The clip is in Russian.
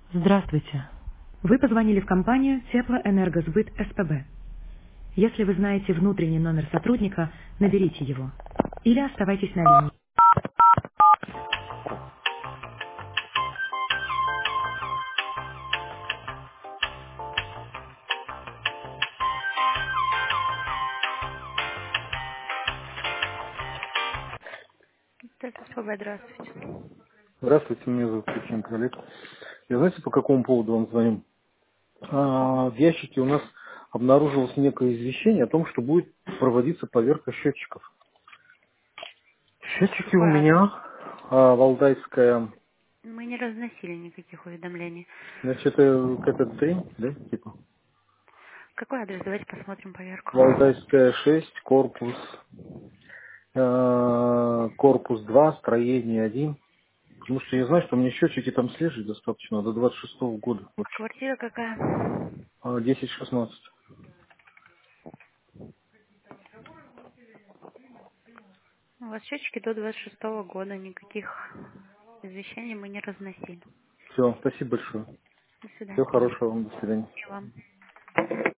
Здравствуйте. Вы позвонили в компанию Теплоэнергосбыт СПБ. Если вы знаете внутренний номер сотрудника, наберите его. Или оставайтесь на линии. СПБ, здравствуйте. Здравствуйте, меня зовут Печенко Олег. Я знаете, по какому поводу вам звоню? В ящике у нас обнаружилось некое извещение о том, что будет проводиться проверка счетчиков. Счетчики у Какой адрес? меня, Валдайская, Мы не разносили никаких уведомлений. значит, это КТ-3, да, типа? Какой адрес? Давайте посмотрим поверку. Валдайская 6, корпус 2, строение 1. Потому что я знаю, что у меня счетчики там свежие достаточно, до 26-го года. Вот, Квартира какая? 10-16. У вас счетчики до 26-го года. Никаких извещений мы не разносили. Все, спасибо большое. До Всего свидания. хорошего вам, до свидания. И вам.